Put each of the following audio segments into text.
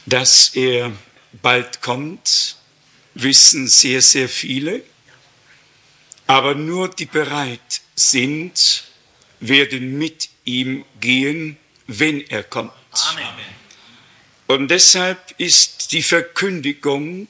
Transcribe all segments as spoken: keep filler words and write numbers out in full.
Dass er bald kommt, wissen sehr, sehr viele. Aber nur die bereit sind, werden mit ihm gehen, wenn er kommt. Amen. Und deshalb ist die Verkündigung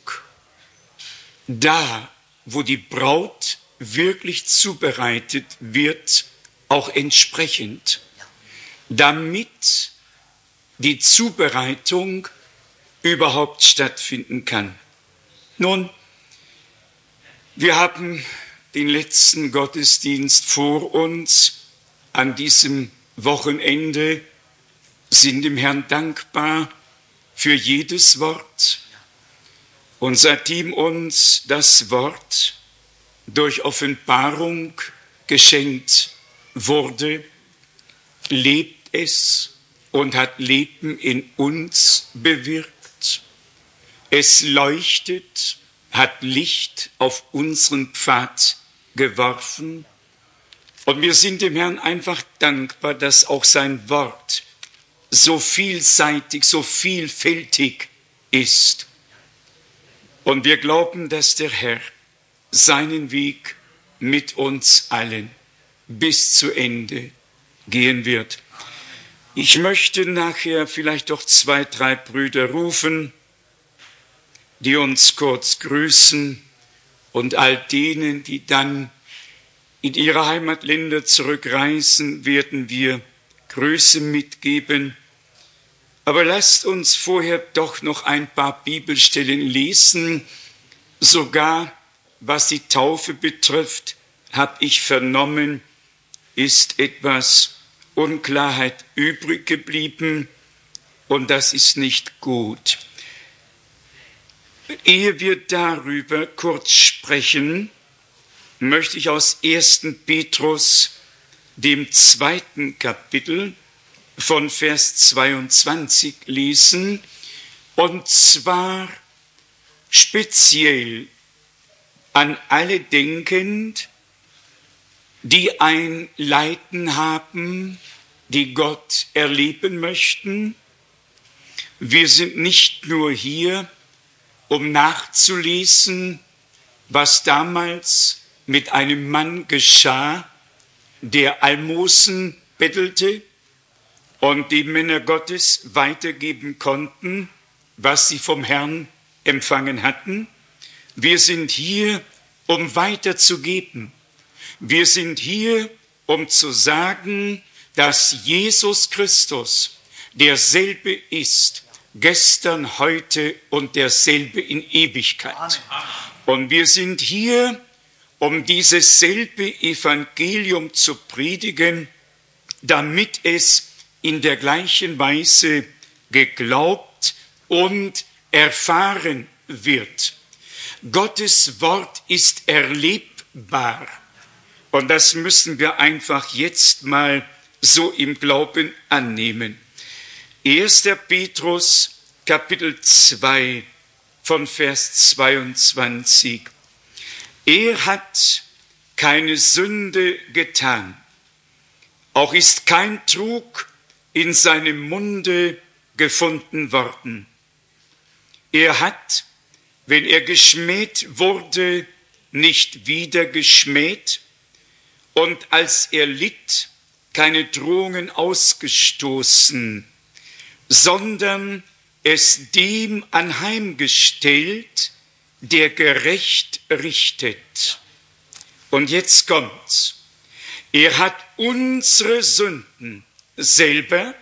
da, wo die Braut wirklich zubereitet wird, auch entsprechend, damit die Zubereitung überhaupt stattfinden kann. Nun, wir haben den letzten Gottesdienst vor uns. An diesem Wochenende sind dem Herrn dankbar für jedes Wort. Und seitdem uns das Wort durch Offenbarung geschenkt wurde, lebt es und hat Leben in uns bewirkt. Es leuchtet, hat Licht auf unseren Pfad geworfen. Und wir sind dem Herrn einfach dankbar, dass auch sein Wort so vielseitig, so vielfältig ist. Und wir glauben, dass der Herr seinen Weg mit uns allen bis zu Ende gehen wird. Ich möchte nachher vielleicht doch zwei, drei Brüder rufen, die uns kurz grüßen, und all denen, die dann in ihre Heimatländer zurückreisen, werden wir Grüße mitgeben. Aber lasst uns vorher doch noch ein paar Bibelstellen lesen. Sogar was die Taufe betrifft, habe ich vernommen, ist etwas Unklarheit übrig geblieben, und das ist nicht gut. Ehe wir darüber kurz sprechen, möchte ich aus ersten Petrus, dem zweiten Kapitel, von Vers zweiundzwanzig lesen, und zwar speziell an alle denkend, die ein Leiden haben, die Gott erleben möchten. Wir sind nicht nur hier, um nachzulesen, was damals mit einem Mann geschah, der Almosen bettelte und die Männer Gottes weitergeben konnten, was sie vom Herrn empfangen hatten. Wir sind hier, um weiterzugeben. Wir sind hier, um zu sagen, dass Jesus Christus derselbe ist, gestern, heute und derselbe in Ewigkeit. Amen. Und wir sind hier, um dieses selbe Evangelium zu predigen, damit es in der gleichen Weise geglaubt und erfahren wird. Gottes Wort ist erlebbar. Und das müssen wir einfach jetzt mal so im Glauben annehmen. erster Petrus, Kapitel zwei, von Vers zweiundzwanzig. Er hat keine Sünde getan, auch ist kein Trug in seinem Munde gefunden worden. Er hat, wenn er geschmäht wurde, nicht wieder geschmäht, und als er litt, keine Drohungen ausgestoßen, sondern es dem anheimgestellt, der gerecht richtet. Und jetzt kommt's. Er hat unsere Sünden selber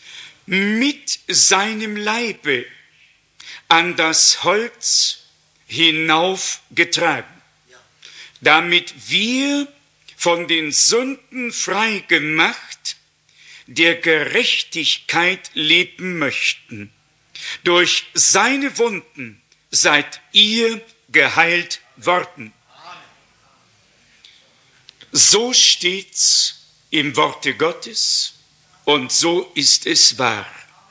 mit seinem Leibe an das Holz hinaufgetragen, damit wir von den Sünden frei gemacht, der Gerechtigkeit leben möchten. Durch seine Wunden seid ihr geheilt worden. So steht's im Worte Gottes und so ist es wahr.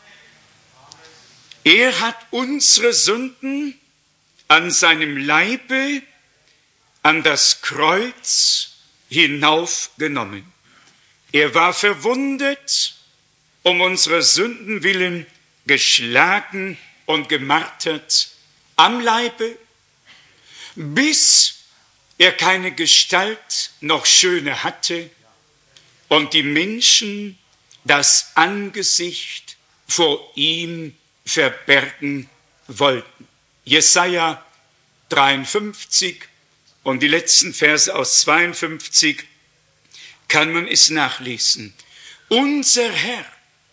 Er hat unsere Sünden an seinem Leibe an das Kreuz hinaufgenommen. Er war verwundet, um unsere Sünden willen, geschlagen und gemartert am Leibe, bis er keine Gestalt noch Schöne hatte und die Menschen das Angesicht vor ihm verbergen wollten. Jesaja dreiundfünfzig und die letzten Verse aus zweiundfünfzig kann man es nachlesen. Unser Herr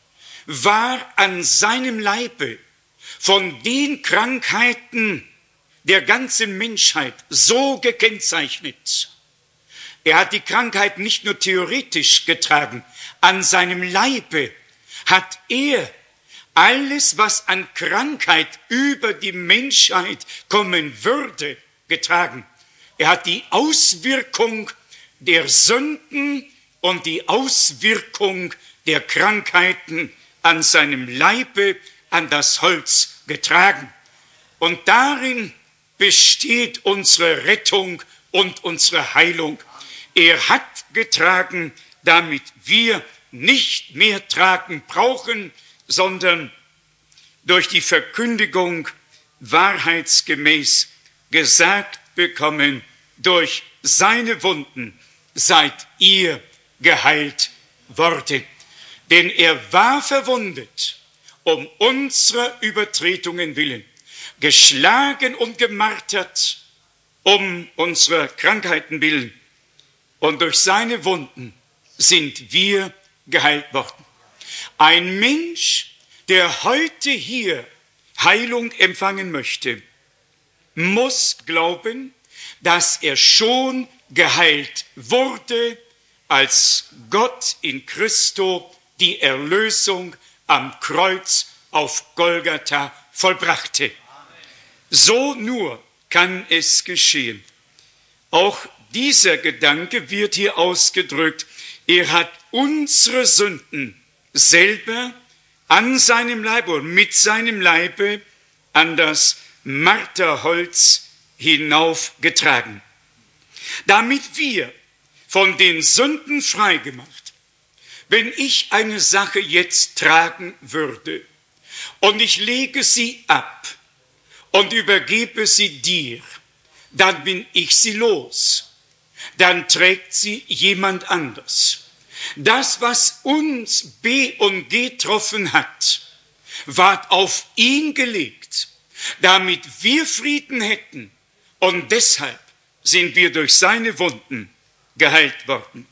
war an seinem Leibe von den Krankheiten der ganzen Menschheit so gekennzeichnet. Er hat die Krankheit nicht nur theoretisch getragen, an seinem Leibe hat er alles, was an Krankheit über die Menschheit kommen würde, getragen. Er hat die Auswirkung der Sünden und die Auswirkung der Krankheiten an seinem Leibe, an das Holz getragen. Und darin besteht unsere Rettung und unsere Heilung. Er hat getragen, damit wir nicht mehr tragen brauchen, sondern durch die Verkündigung wahrheitsgemäß gesagt bekommen, durch seine Wunden seid ihr geheilt worden. Denn er war verwundet um unserer Übertretungen willen, geschlagen und gemartert um unserer Krankheiten willen. Und durch seine Wunden sind wir geheilt worden. Ein Mensch, der heute hier Heilung empfangen möchte, muss glauben, dass er schon geheilt wurde, als Gott in Christo die Erlösung am Kreuz auf Golgatha vollbrachte. So nur kann es geschehen. Auch dieser Gedanke wird hier ausgedrückt. Er hat unsere Sünden selber an seinem Leibe und mit seinem Leibe an das Marterholz hinaufgetragen. Damit wir von den Sünden freigemacht, wenn ich eine Sache jetzt tragen würde und ich lege sie ab und übergebe sie dir, dann bin ich sie los. Dann trägt sie jemand anders. Das, was uns B und getroffen hat, ward auf ihn gelegt, damit wir Frieden hätten. Und deshalb sind wir durch seine Wunden geheilt worden.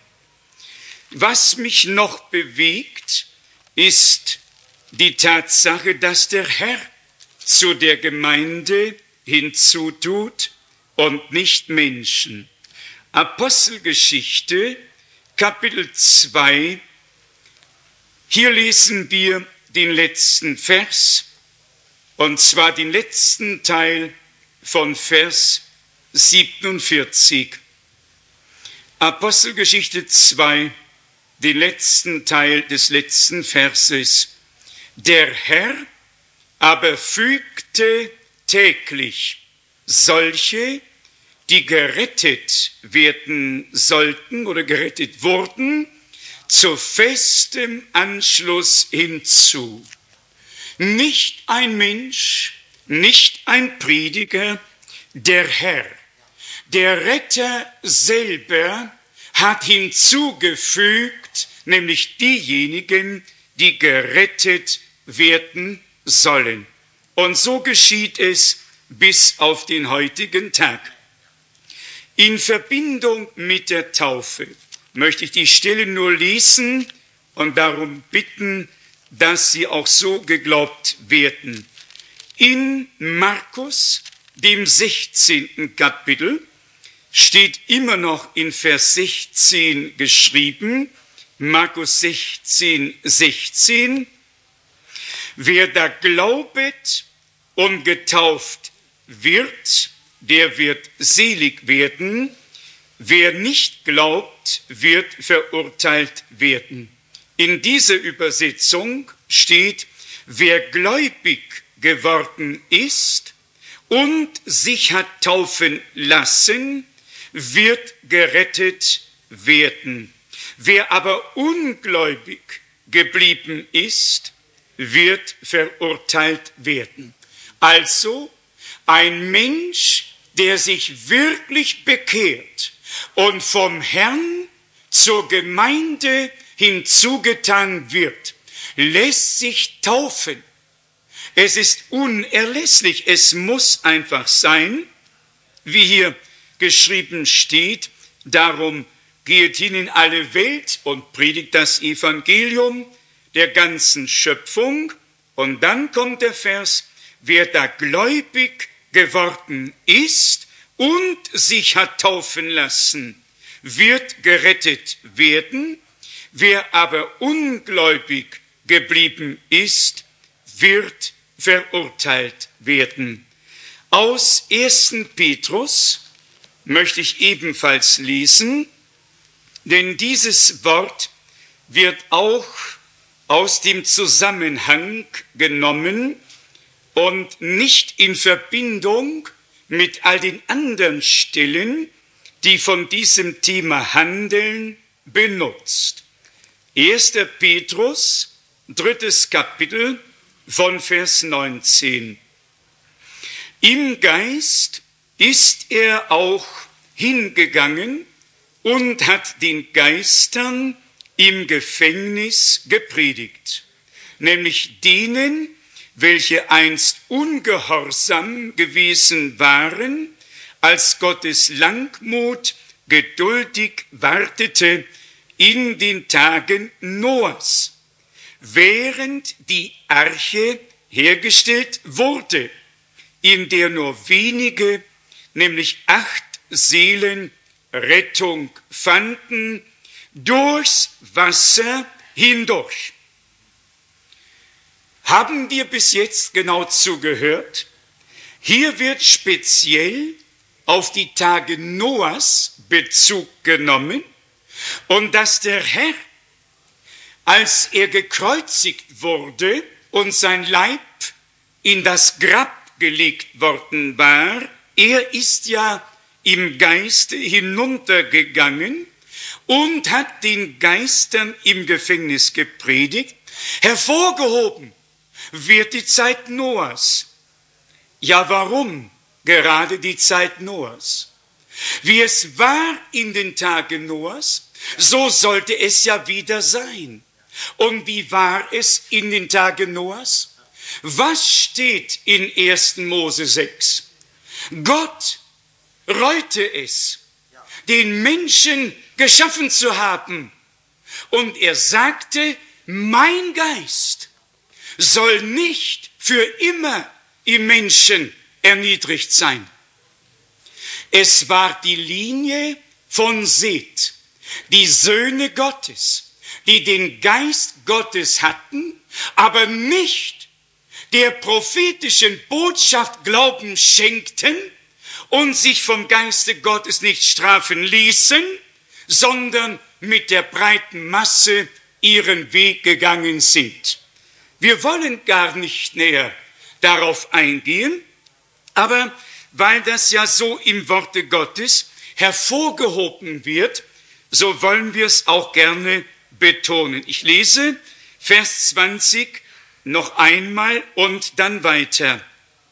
Was mich noch bewegt, ist die Tatsache, dass der Herr zu der Gemeinde hinzutut und nicht Menschen. Apostelgeschichte, Kapitel zwei, hier lesen wir den letzten Vers, und zwar den letzten Teil von Vers siebenundvierzig. Apostelgeschichte zwei, den letzten Teil des letzten Verses. Der Herr aber fügte täglich solche, die gerettet werden sollten oder gerettet wurden, zu festem Anschluss hinzu. Nicht ein Mensch, nicht ein Prediger, der Herr, der Retter selber hat hinzugefügt, nämlich diejenigen, die gerettet werden sollen. Und so geschieht es bis auf den heutigen Tag. In Verbindung mit der Taufe möchte ich die Stelle nur lesen und darum bitten, dass sie auch so geglaubt werden. In Markus, dem sechzehnten Kapitel, steht immer noch in Vers sechzehn geschrieben, Markus sechzehn, sechzehn, wer da glaubet und getauft wird, der wird selig werden. Wer nicht glaubt, wird verurteilt werden. In dieser Übersetzung steht, wer gläubig geworden ist und sich hat taufen lassen, wird gerettet werden. Wer aber ungläubig geblieben ist, wird verurteilt werden. Also ein Mensch, der sich wirklich bekehrt und vom Herrn zur Gemeinde hinzugetan wird, lässt sich taufen. Es ist unerlässlich, es muss einfach sein, wie hier geschrieben steht, darum geht hin in alle Welt und predigt das Evangelium der ganzen Schöpfung. Und dann kommt der Vers, wer da gläubig geworden ist und sich hat taufen lassen, wird gerettet werden. Wer aber ungläubig geblieben ist, wird verurteilt werden. Aus ersten Petrus möchte ich ebenfalls lesen, denn dieses Wort wird auch aus dem Zusammenhang genommen und nicht in Verbindung mit all den anderen Stellen, die von diesem Thema handeln, benutzt. erster Petrus, drittes Kapitel von Vers neunzehn. Im Geist ist er auch hingegangen und hat den Geistern im Gefängnis gepredigt, nämlich denen, welche einst ungehorsam gewesen waren, als Gottes Langmut geduldig wartete in den Tagen Noahs, während die Arche hergestellt wurde, in der nur wenige, nämlich acht Seelen, Rettung fanden, durchs Wasser hindurch. Haben wir bis jetzt genau zugehört? Hier wird speziell auf die Tage Noahs Bezug genommen und dass der Herr, als er gekreuzigt wurde und sein Leib in das Grab gelegt worden war, er ist ja im Geiste hinuntergegangen und hat den Geistern im Gefängnis gepredigt. Hervorgehoben wird die Zeit Noahs. Ja, warum gerade die Zeit Noahs? Wie es war in den Tagen Noahs, so sollte es ja wieder sein. Und wie war es in den Tagen Noahs? Was steht in ersten Mose sechs? Gott reute es, den Menschen geschaffen zu haben. Und er sagte, mein Geist soll nicht für immer im Menschen erniedrigt sein. Es war die Linie von Seth, die Söhne Gottes, die den Geist Gottes hatten, aber nicht der prophetischen Botschaft Glauben schenkten und sich vom Geiste Gottes nicht strafen ließen, sondern mit der breiten Masse ihren Weg gegangen sind. Wir wollen gar nicht näher darauf eingehen, aber weil das ja so im Worte Gottes hervorgehoben wird, so wollen wir es auch gerne betonen. Ich lese Vers zwanzig noch einmal und dann weiter.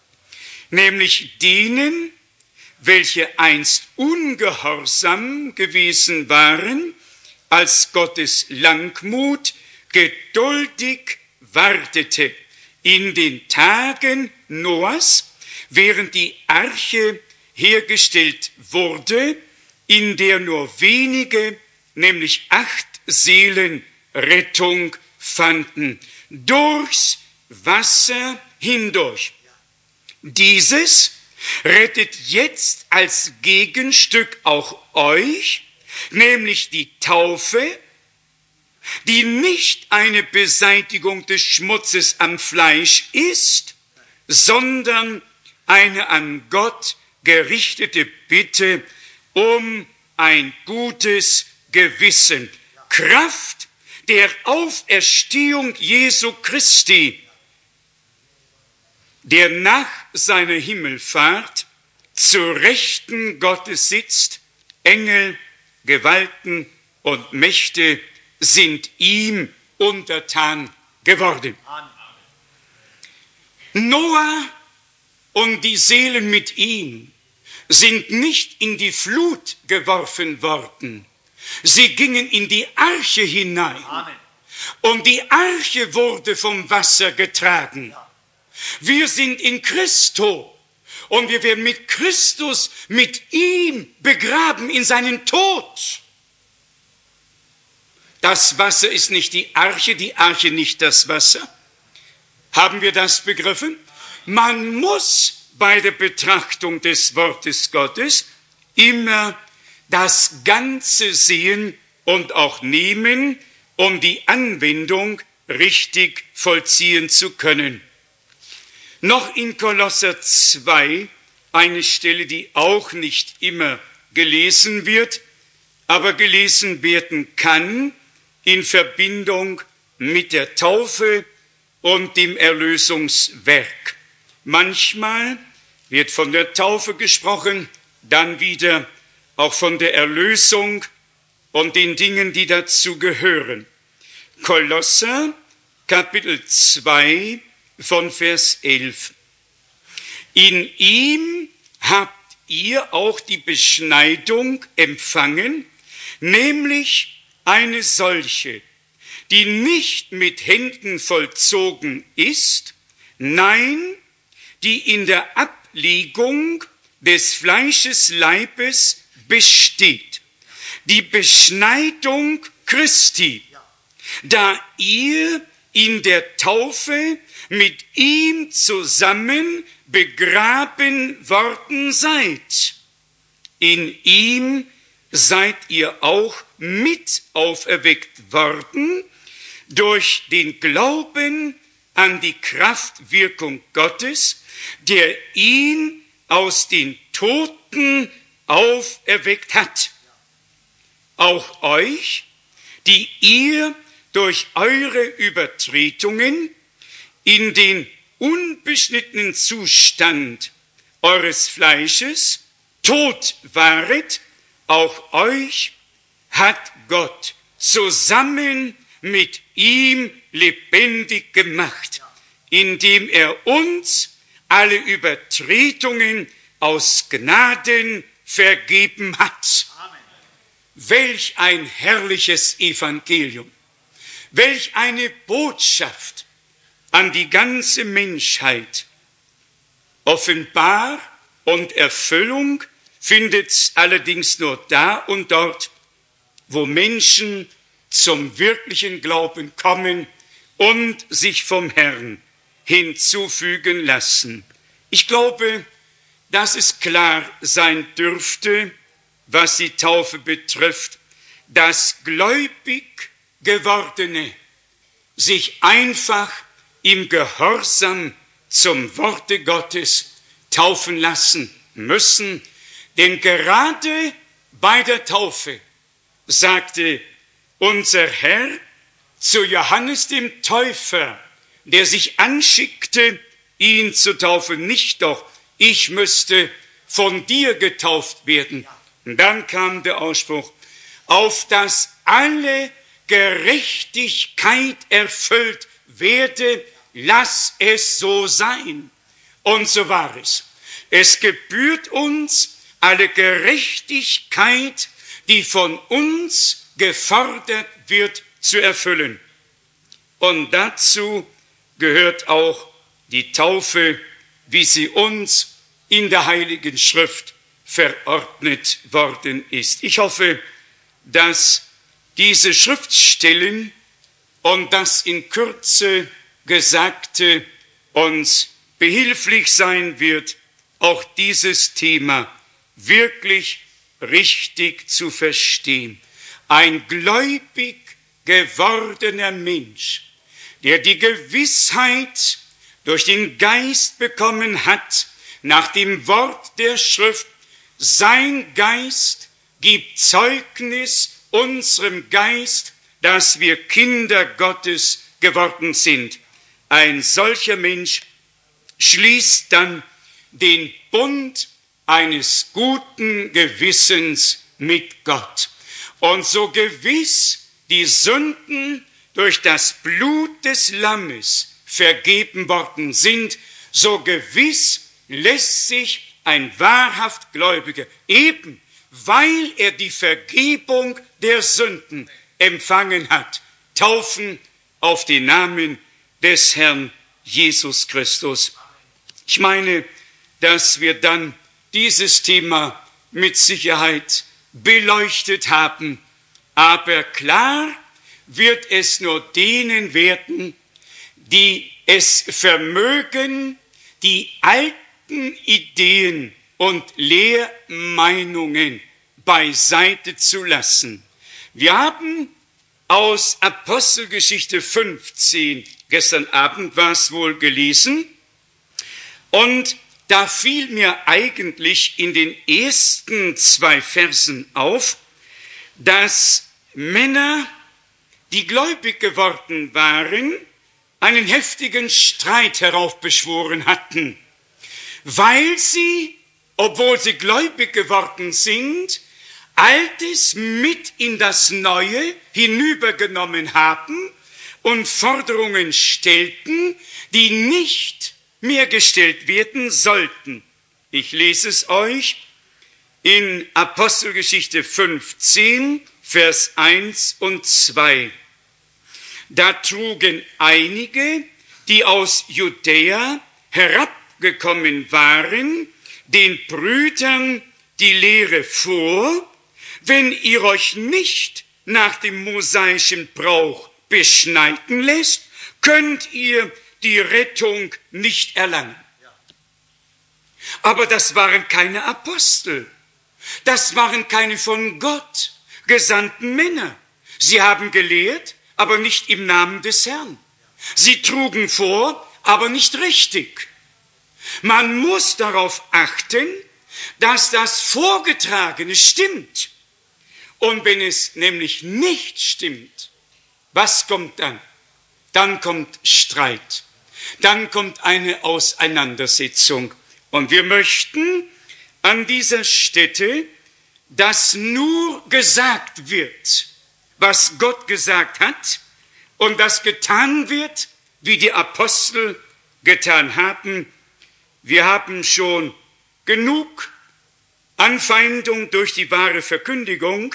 Nämlich denen, welche einst ungehorsam gewesen waren, als Gottes Langmut geduldig wartete in den Tagen Noahs, während die Arche hergestellt wurde, in der nur wenige, nämlich acht Seelen Rettung fanden, durchs Wasser hindurch. Dieses rettet jetzt als Gegenstück auch euch, nämlich die Taufe, die nicht eine Beseitigung des Schmutzes am Fleisch ist, sondern eine an Gott gerichtete Bitte um ein gutes Gewissen. Kraft der Auferstehung Jesu Christi, der nach seiner Himmelfahrt zur Rechten Gottes sitzt. Engel, Gewalten und Mächte sind ihm untertan geworden. Noah und die Seelen mit ihm sind nicht in die Flut geworfen worden. Sie gingen in die Arche hinein. Amen. Und die Arche wurde vom Wasser getragen. Wir sind in Christo und wir werden mit Christus, mit ihm begraben in seinen Tod. Das Wasser ist nicht die Arche, die Arche nicht das Wasser. Haben wir das begriffen? Man muss bei der Betrachtung des Wortes Gottes immer das Ganze sehen und auch nehmen, um die Anwendung richtig vollziehen zu können. Noch in Kolosser zwei eine Stelle, die auch nicht immer gelesen wird, aber gelesen werden kann in Verbindung mit der Taufe und dem Erlösungswerk. Manchmal wird von der Taufe gesprochen, dann wieder auch von der Erlösung und den Dingen, die dazu gehören. Kolosser, Kapitel zwei, von Vers elf. In ihm habt ihr auch die Beschneidung empfangen, nämlich eine solche, die nicht mit Händen vollzogen ist, nein, die in der Ablegung des Fleisches Leibes besteht. Die Beschneidung Christi, da ihr in der Taufe mit ihm zusammen begraben worden seid. In ihm seid ihr auch mit auferweckt worden durch den Glauben an die Kraftwirkung Gottes, der ihn aus den Toten auferweckt hat. Auch euch, die ihr durch eure Übertretungen in den unbeschnittenen Zustand eures Fleisches tot waret, auch euch hat Gott zusammen mit ihm lebendig gemacht, indem er uns alle Übertretungen aus Gnaden vergeben hat. Amen. Welch ein herrliches Evangelium, welch eine Botschaft an die ganze Menschheit. Offenbar und Erfüllung findet es allerdings nur da und dort, wo Menschen zum wirklichen Glauben kommen und sich vom Herrn hinzufügen lassen. Ich glaube, dass es klar sein dürfte, was die Taufe betrifft, dass gläubig Gewordene sich einfach im Gehorsam zum Worte Gottes taufen lassen müssen. Denn gerade bei der Taufe sagte unser Herr zu Johannes dem Täufer, der sich anschickte, ihn zu taufen, nicht doch, ich müsste von dir getauft werden. Und dann kam der Ausspruch, auf dass alle Gerechtigkeit erfüllt werde, lass es so sein. Und so war es. Es gebührt uns alle Gerechtigkeit, die von uns gefordert wird, zu erfüllen. Und dazu gehört auch die Taufe, wie sie uns in der Heiligen Schrift verordnet worden ist. Ich hoffe, dass diese Schriftstellen und das in Kürze Gesagte uns behilflich sein wird, auch dieses Thema wirklich richtig zu verstehen. Ein gläubig gewordener Mensch, der die Gewissheit durch den Geist bekommen hat, nach dem Wort der Schrift, sein Geist gibt Zeugnis unserem Geist, dass wir Kinder Gottes geworden sind. Ein solcher Mensch schließt dann den Bund eines guten Gewissens mit Gott. Und so gewiss die Sünden durch das Blut des Lammes vergeben worden sind, so gewiss lässt sich ein wahrhaft Gläubiger, eben weil er die Vergebung der Sünden empfangen hat, taufen auf den Namen des Herrn Jesus Christus. Ich meine, dass wir dann dieses Thema mit Sicherheit beleuchtet haben, aber klar wird es nur denen werden, die es vermögen, die alten Ideen und Lehrmeinungen beiseite zu lassen. Wir haben aus Apostelgeschichte fünfzehn, gestern Abend war es wohl, gelesen, und da fiel mir eigentlich in den ersten zwei Versen auf, dass Männer, die gläubig geworden waren, einen heftigen Streit heraufbeschworen hatten, weil sie, obwohl sie gläubig geworden sind, Altes mit in das Neue hinübergenommen haben und Forderungen stellten, die nicht mehr gestellt werden sollten. Ich lese es euch in Apostelgeschichte fünfzehn, Vers eins und zwei. Da trugen einige, die aus Judäa herabgekommen waren, den Brüdern die Lehre vor: Wenn ihr euch nicht nach dem mosaischen Brauch beschneiden lässt, könnt ihr die Rettung nicht erlangen. Aber das waren keine Apostel. Das waren keine von Gott gesandten Männer. Sie haben gelehrt, aber nicht im Namen des Herrn. Sie trugen vor, aber nicht richtig. Man muss darauf achten, dass das Vorgetragene stimmt. Und wenn es nämlich nicht stimmt, was kommt dann? Dann kommt Streit. Dann kommt eine Auseinandersetzung. Und wir möchten an dieser Stätte, dass nur gesagt wird, was Gott gesagt hat, und das getan wird, wie die Apostel getan haben. Wir haben schon genug Anfeindung durch die wahre Verkündigung,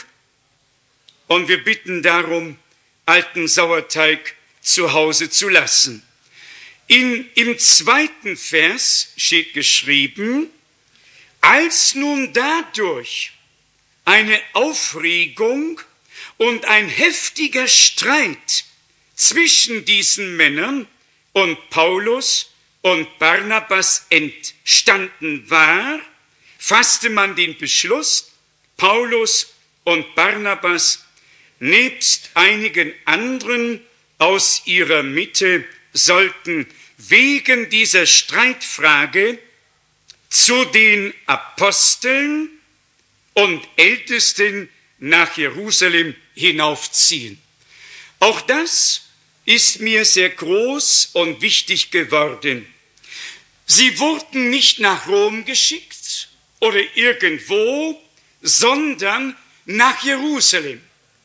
und wir bitten darum, alten Sauerteig zu Hause zu lassen. In, im zweiten Vers steht geschrieben: Als nun dadurch eine Aufregung und ein heftiger Streit zwischen diesen Männern und Paulus und Barnabas entstanden war, fasste man den Beschluss, Paulus und Barnabas nebst einigen anderen aus ihrer Mitte sollten wegen dieser Streitfrage zu den Aposteln und Ältesten nach Jerusalem hinaufziehen. Auch das ist mir sehr groß und wichtig geworden. Sie wurden nicht nach Rom geschickt oder irgendwo, sondern nach Jerusalem.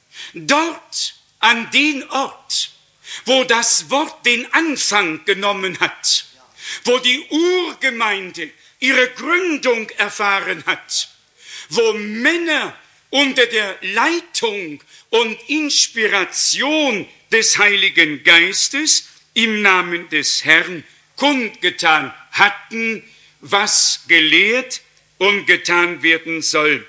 Dort, an den Ort, wo das Wort den Anfang genommen hat, wo die Urgemeinde ihre Gründung erfahren hat, wo Männer unter der Leitung und Inspiration des Heiligen Geistes im Namen des Herrn kundgetan hatten, was gelehrt und getan werden soll.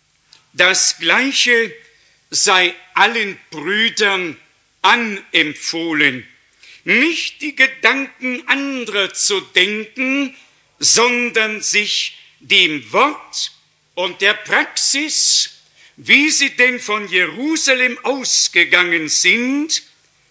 Das Gleiche sei allen Brüdern anempfohlen, nicht die Gedanken anderer zu denken, sondern sich dem Wort und der Praxis, wie sie denn von Jerusalem ausgegangen sind,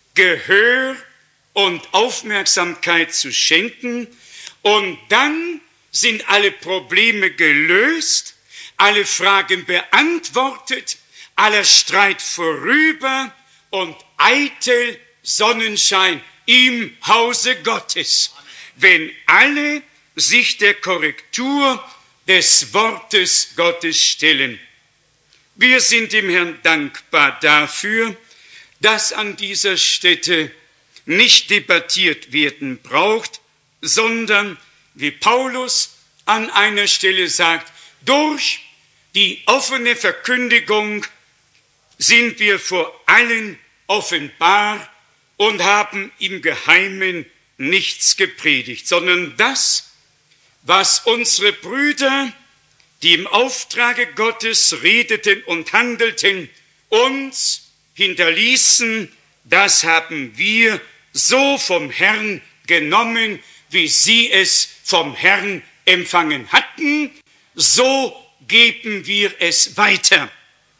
Gehör und Aufmerksamkeit zu schenken, und dann sind alle Probleme gelöst, alle Fragen beantwortet, aller Streit vorüber und eitel Sonnenschein im Hause Gottes, wenn alle sich der Korrektur des Wortes Gottes stellen. Wir sind dem Herrn dankbar dafür, dass an dieser Stätte nicht debattiert werden braucht, sondern wie Paulus an einer Stelle sagt, durch die offene Verkündigung sind wir vor allen offenbar und haben im Geheimen nichts gepredigt, sondern das, was unsere Brüder, die im Auftrage Gottes redeten und handelten, uns hinterließen, das haben wir so vom Herrn genommen, wie sie es vom Herrn empfangen hatten, so geben wir es weiter.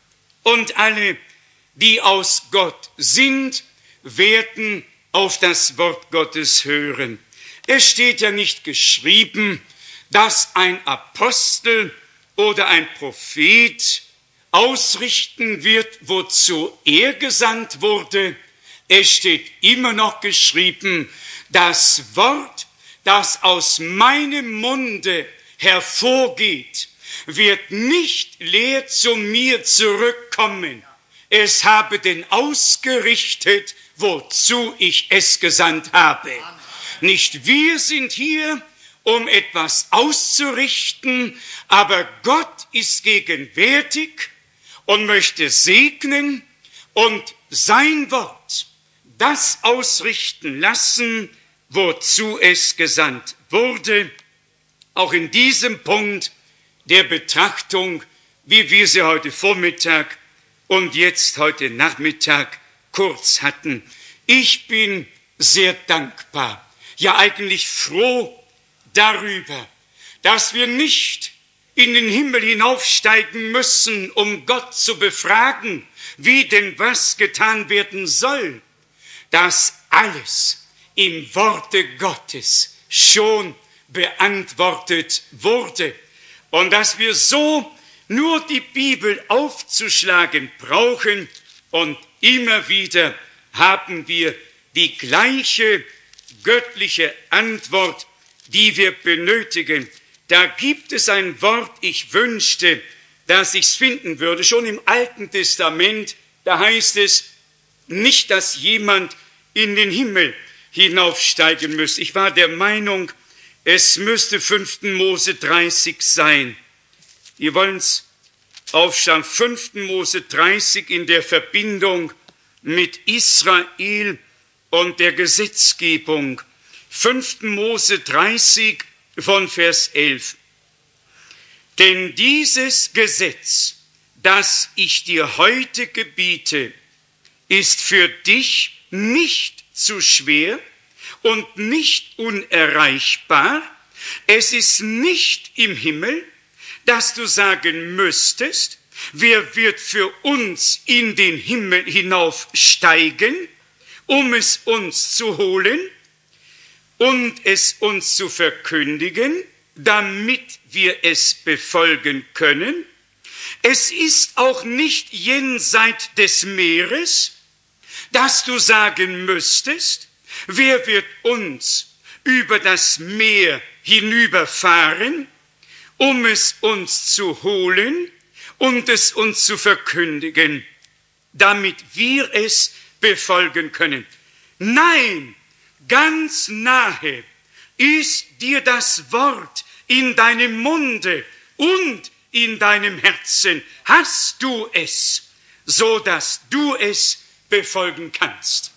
Und alle, die aus Gott sind, werden auf das Wort Gottes hören. Es steht ja nicht geschrieben, dass ein Apostel oder ein Prophet ausrichten wird, wozu er gesandt wurde. Es steht immer noch geschrieben, das Wort, das aus meinem Munde hervorgeht, wird nicht leer zu mir zurückkommen. Es habe denn ausgerichtet, wozu ich es gesandt habe. Nicht wir sind hier, um etwas auszurichten, aber Gott ist gegenwärtig und möchte segnen und sein Wort, das ausrichten lassen, wozu es gesandt wurde. Auch in diesem Punkt der Betrachtung, wie wir sie heute Vormittag und jetzt heute Nachmittag kurz hatten. Ich bin sehr dankbar, ja eigentlich froh darüber, dass wir nicht in den Himmel hinaufsteigen müssen, um Gott zu befragen, wie denn was getan werden soll, dass alles im Worte Gottes schon beantwortet wurde und dass wir so nur die Bibel aufzuschlagen brauchen und immer wieder haben wir die gleiche göttliche Antwort, die wir benötigen. Da gibt es ein Wort, ich wünschte, dass ich es finden würde, schon im Alten Testament, da heißt es nicht, dass jemand in den Himmel hinaufsteigen müsste. Ich war der Meinung, es müsste fünften Mose dreißig sein. Wir wollen es aufschlagen, fünften Mose dreißig in der Verbindung mit Israel und der Gesetzgebung. fünften Mose dreißig von Vers elf. Denn dieses Gesetz, das ich dir heute gebiete, ist für dich nicht zu schwer und nicht unerreichbar. Es ist nicht im Himmel, dass du sagen müsstest, wer wird für uns in den Himmel hinaufsteigen, um es uns zu holen und es uns zu verkündigen, damit wir es befolgen können. Es ist auch nicht jenseits des Meeres, dass du sagen müsstest, wer wird uns über das Meer hinüberfahren, um es uns zu holen und es uns zu verkündigen, damit wir es befolgen können. Nein, ganz nahe ist dir das Wort in deinem Munde und in deinem Herzen. Hast du es, so dass du es befolgen kannst.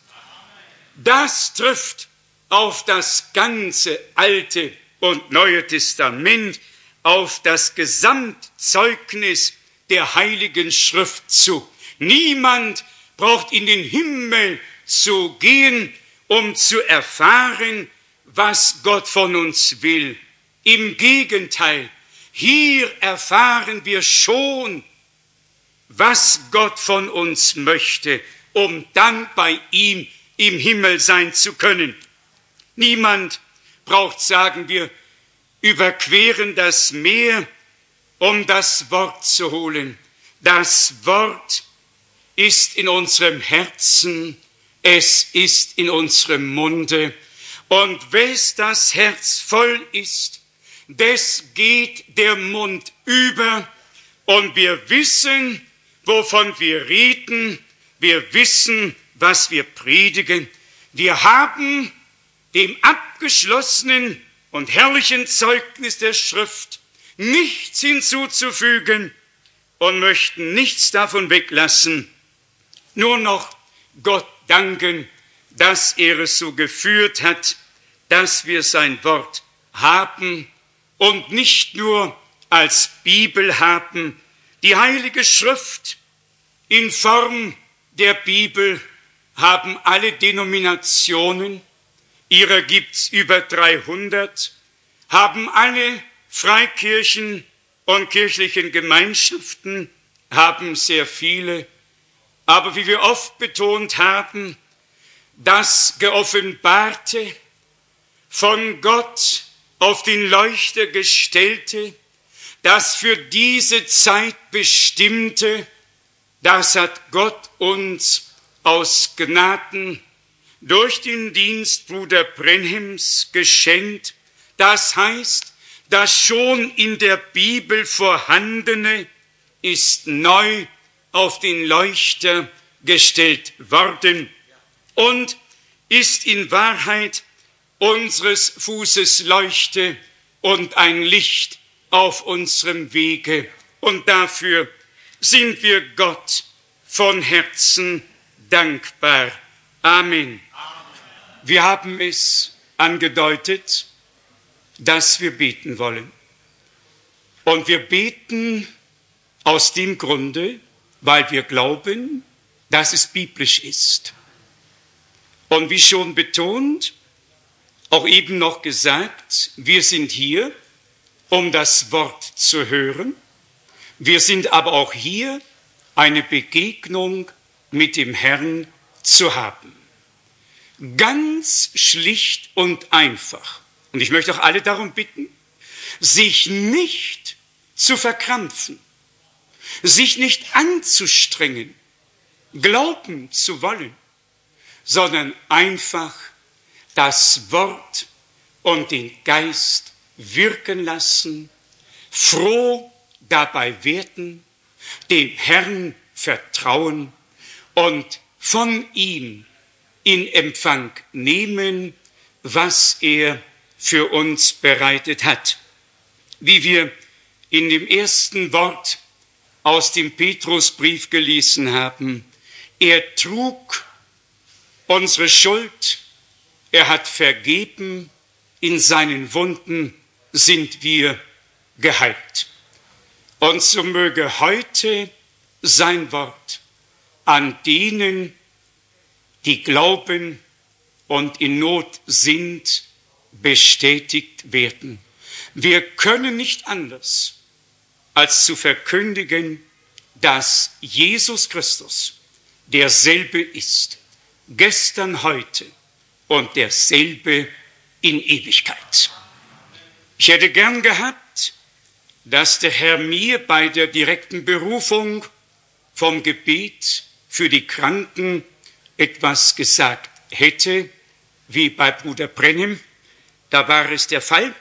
Das trifft auf das ganze Alte und Neue Testament, auf das Gesamtzeugnis der Heiligen Schrift zu. Niemand braucht in den Himmel zu gehen, um zu erfahren, was Gott von uns will. Im Gegenteil, hier erfahren wir schon, was Gott von uns möchte, um dann bei ihm im Himmel sein zu können. Niemand braucht sagen, wir überqueren das Meer, um das Wort zu holen. Das Wort ist in unserem Herzen, es ist in unserem Munde. Und wes das Herz voll ist, des geht der Mund über. Und wir wissen, wovon wir reden. Wir wissen, was wir predigen. Wir haben dem abgeschlossenen und herrlichen Zeugnis der Schrift nichts hinzuzufügen und möchten nichts davon weglassen, nur noch Gott danken, dass er es so geführt hat, dass wir sein Wort haben und nicht nur als Bibel haben. Die Heilige Schrift in Form der Bibel haben alle Denominationen, ihrer gibt's über dreihundert, haben alle Freikirchen und kirchlichen Gemeinschaften, haben sehr viele. Aber wie wir oft betont haben, das Geoffenbarte, von Gott auf den Leuchter gestellte, das für diese Zeit bestimmte, das hat Gott uns aus Gnaden durch den Dienst Bruder Brenhims geschenkt. Das heißt, das schon in der Bibel vorhandene ist neu auf den Leuchter gestellt worden und ist in Wahrheit unseres Fußes Leuchte und ein Licht auf unserem Wege. Und dafür sind wir Gott von Herzen dankbar. Amen. Wir haben es angedeutet, dass wir beten wollen. Und wir beten aus dem Grunde, weil wir glauben, dass es biblisch ist. Und wie schon betont, auch eben noch gesagt, wir sind hier, um das Wort zu hören. Wir sind aber auch hier, eine Begegnung mit dem Herrn zu haben. Ganz schlicht und einfach. Und ich möchte auch alle darum bitten, sich nicht zu verkrampfen, sich nicht anzustrengen, glauben zu wollen, sondern einfach das Wort und den Geist wirken lassen, froh dabei werden, dem Herrn vertrauen und von ihm in Empfang nehmen, was er für uns bereitet hat. Wie wir in dem ersten Wort aus dem Petrusbrief gelesen haben, er trug unsere Schuld, er hat vergeben, in seinen Wunden sind wir geheilt. Und so möge heute sein Wort an denen, die glauben und in Not sind, bestätigt werden. Wir können nicht anders, als zu verkündigen, dass Jesus Christus derselbe ist, gestern, heute und derselbe in Ewigkeit. Ich hätte gern gehabt, dass der Herr mir bei der direkten Berufung vom Gebet für die Kranken etwas gesagt hätte, wie bei Bruder Brenhim. Da war es der Fall.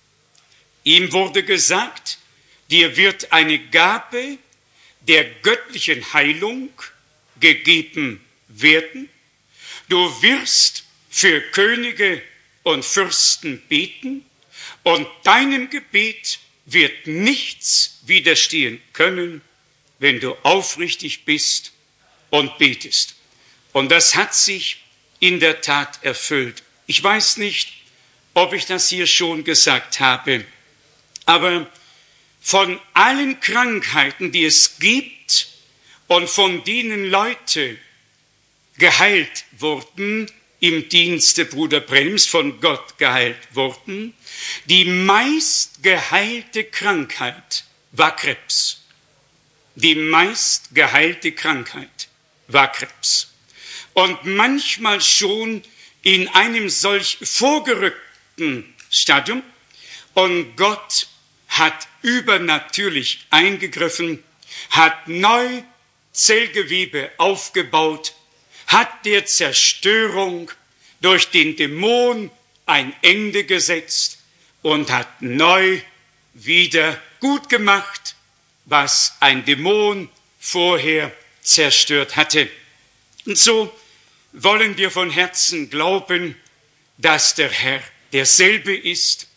Ihm wurde gesagt, dir wird eine Gabe der göttlichen Heilung gegeben werden. Du wirst für Könige und Fürsten beten und deinem Gebet wird nichts widerstehen können, wenn du aufrichtig bist und betest. Und das hat sich in der Tat erfüllt. Ich weiß nicht, ob ich das hier schon gesagt habe, aber von allen Krankheiten, die es gibt und von denen Leute geheilt wurden, im Dienste Bruder Brenhims von Gott geheilt wurden, die meist geheilte Krankheit war Krebs. Die meist geheilte Krankheit war Krebs. Und manchmal schon in einem solch vorgerückten Stadium. Und Gott hat übernatürlich eingegriffen, hat neu Zellgewebe aufgebaut, hat der Zerstörung durch den Dämon ein Ende gesetzt und hat neu wieder gut gemacht, was ein Dämon vorher zerstört hatte. Und so wollen wir von Herzen glauben, dass der Herr derselbe ist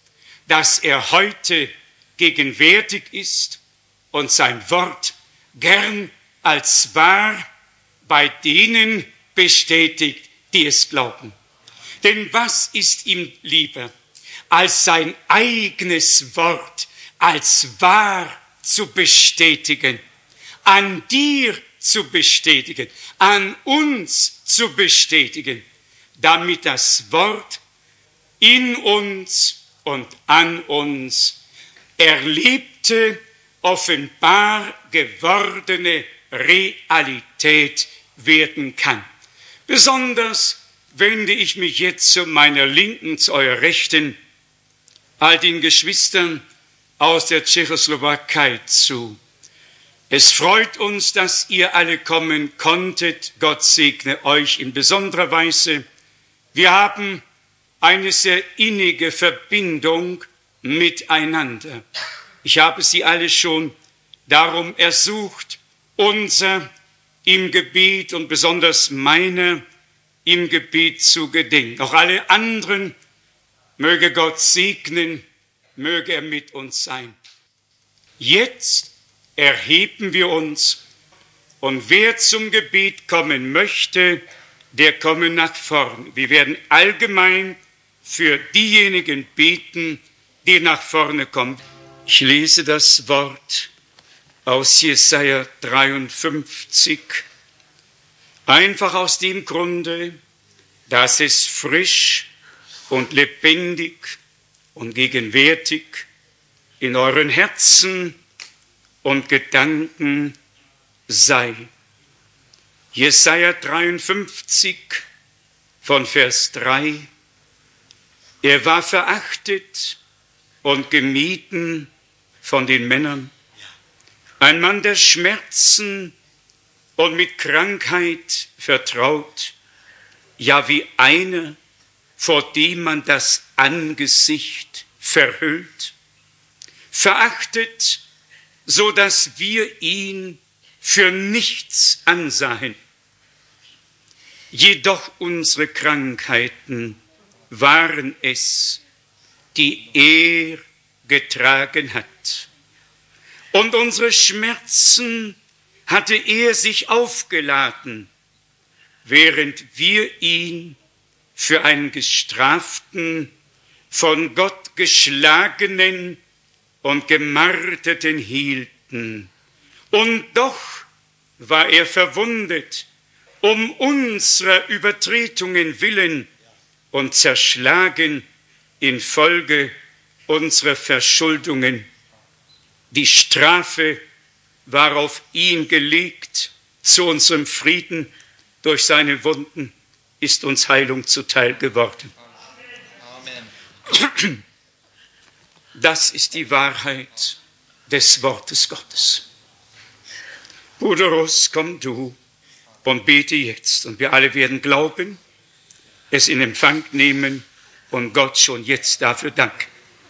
dass er heute gegenwärtig ist und sein Wort gern als wahr bei denen bestätigt, die es glauben. Denn was ist ihm lieber, als sein eigenes Wort als wahr zu bestätigen, an dir zu bestätigen, an uns zu bestätigen, damit das Wort in uns und an uns erlebte, offenbar gewordene Realität werden kann. Besonders wende ich mich jetzt zu meiner Linken, zu eurer Rechten, all den Geschwistern aus der Tschechoslowakei zu. Es freut uns, dass ihr alle kommen konntet. Gott segne euch in besonderer Weise. Wir haben eine sehr innige Verbindung miteinander. Ich habe sie alle schon darum ersucht, unser im Gebet und besonders meiner im Gebet zu gedenken. Auch alle anderen möge Gott segnen, möge er mit uns sein. Jetzt erheben wir uns und wer zum Gebet kommen möchte, der komme nach vorne. Wir werden allgemein für diejenigen beten, die nach vorne kommen. Ich lese das Wort aus Jesaja dreiundfünfzig, einfach aus dem Grunde, dass es frisch und lebendig und gegenwärtig in euren Herzen und Gedanken sei. Jesaja dreiundfünfzig von Vers drei. Er war verachtet und gemieden von den Männern, ein Mann der Schmerzen und mit Krankheit vertraut, ja wie einer, vor dem man das Angesicht verhüllt, verachtet, so dass wir ihn für nichts ansahen. Jedoch unsere Krankheiten waren es, die er getragen hat. Und unsere Schmerzen hatte er sich aufgeladen, während wir ihn für einen gestraften, von Gott geschlagenen und gemarterten hielten. Und doch war er verwundet, um unserer Übertretungen willen und zerschlagen infolge unserer Verschuldungen. Die Strafe war auf ihn gelegt, zu unserem Frieden. Durch seine Wunden ist uns Heilung zuteil geworden. Amen. Das ist die Wahrheit des Wortes Gottes. Bruder Russ, komm du und bete jetzt. Und wir alle werden glauben, es in Empfang nehmen und Gott schon jetzt dafür danken.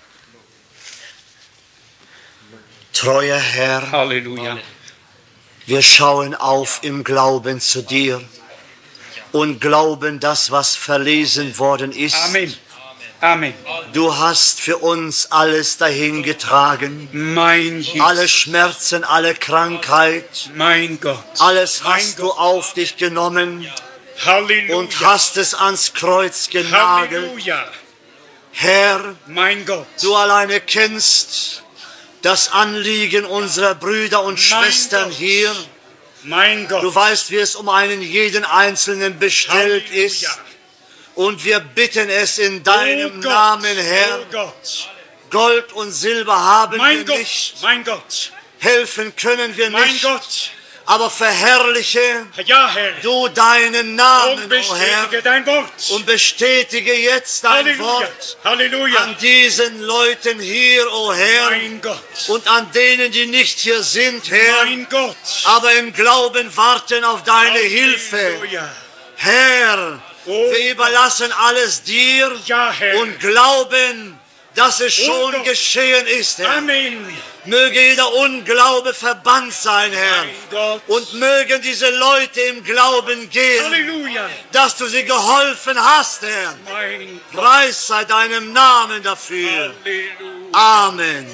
Treuer Herr, Halleluja. Wir schauen auf im Glauben zu dir und glauben das, was verlesen worden ist. Amen. Amen. Du hast für uns alles dahingetragen. Mein Jesus. Alle Schmerzen, alle Krankheit. Mein Gott. Alles mein hast Gott. du auf dich genommen. Halleluja. Und hast es ans Kreuz genagelt. Halleluja. Herr, mein Gott. Du alleine kennst das Anliegen unserer Brüder und Schwestern Gott. hier. Mein Gott. Du weißt, wie es um einen jeden Einzelnen bestellt Halleluja. ist. Und wir bitten es in deinem oh Gott, Namen, Herr. Oh Gott. Gold und Silber haben mein wir Gott, nicht. Mein Gott. Helfen können wir mein nicht. Gott. Aber verherrliche ja, Herr. du deinen Namen, und bestätige oh Herr. dein Wort. Und bestätige jetzt dein Halleluja. Wort Halleluja. an diesen Leuten hier, o oh Herr. Mein Gott. Und an denen, die nicht hier sind, Herr. Mein Gott. Aber im Glauben warten auf deine Halleluja. Hilfe. Herr, oh. wir überlassen alles dir ja, Herr. und glauben, dass es schon Gott. geschehen ist, Herr. Amen. Möge jeder Unglaube verbannt sein, Herr. Mein Gott. Und mögen diese Leute im Glauben gehen, Halleluja. dass du sie geholfen hast, Herr. Mein Gott. Preis sei deinem Namen dafür. Halleluja. Amen.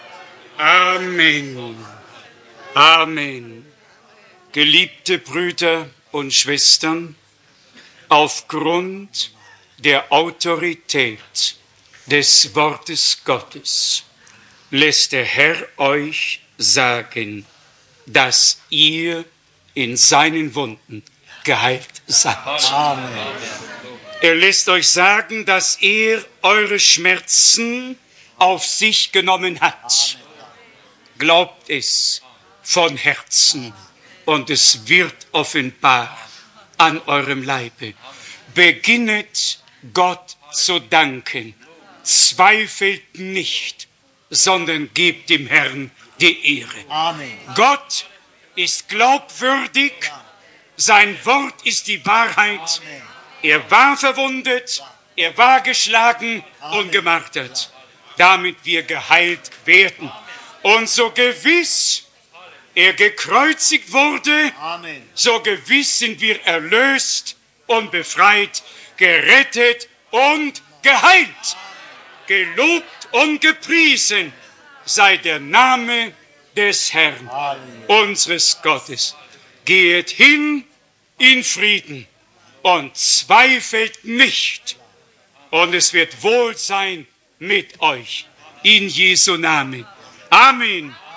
Amen. Amen. Geliebte Brüder und Schwestern, aufgrund der Autorität des Wortes Gottes lässt der Herr euch sagen, dass ihr in seinen Wunden geheilt seid. Amen. Er lässt euch sagen, dass er eure Schmerzen auf sich genommen hat. Glaubt es von Herzen und es wird offenbar an eurem Leibe. Beginnet Gott zu danken. Zweifelt nicht, sondern gebt dem Herrn die Ehre. Amen. Gott ist glaubwürdig, sein Wort ist die Wahrheit. Er war verwundet, er war geschlagen und gemartert, damit wir geheilt werden. Und so gewiss er gekreuzigt wurde, Amen. so gewiss sind wir erlöst und befreit, gerettet und geheilt. Gelobt und gepriesen sei der Name des Herrn, Amen. unseres Gottes. Geht hin in Frieden und zweifelt nicht. Und es wird wohl sein mit euch. In Jesu Namen. Amen.